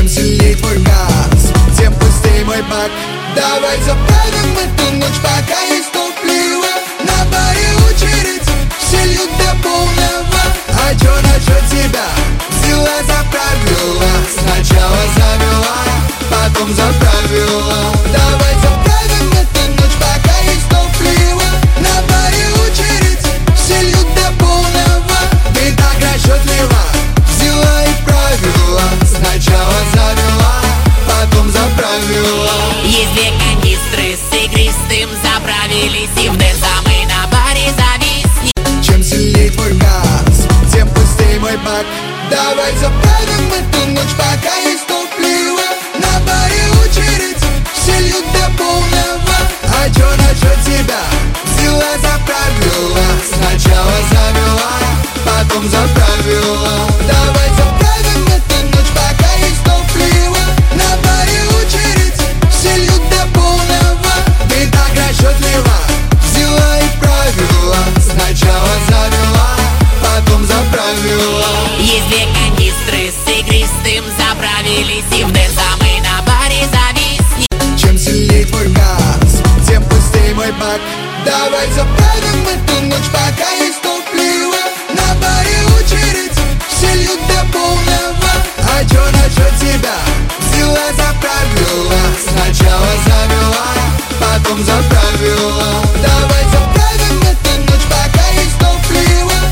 Чем сильней твой газ, тем быстрее мой бак. Давай заправим эту ночь, пока есть топливо. На баре очередь, все льют до полного. А чё насчет тебя? Взяла, заправила. Сначала завела, потом заправила. Давай заправим эту ночь, пока есть топливо. На баре очередь, все льют до полного. Ты так расчетлива, взяла и правила. Сначала завела, потом заправила. Есть две канистры с игристым, заправились и в Деза мы на баре зависнем. Чем сильней твой газ, тем быстрее мой бак. Давай заправим эту ночь, пока есть топливо. На баре очередь, все льют до полного. А чё насчет тебя? Взяла, заправила. Сначала завела, потом заправила. Давай заправим эту ночь, пока есть топливо. На баре очередь, все льют до полного. Ты так расчетлива, взяла и правила. Сначала завела, потом заправила. Есть две канистры с игристым, заправились и в Деза мы на баре зависнем. Чем сильней твой газ, тем быстрее мой бак. Давай заправим эту ночь, пока есть топливо. На баре очередь, все льют до полного. А чё насчет тебя? Взяла, заправила. Сначала завела, потом заправила.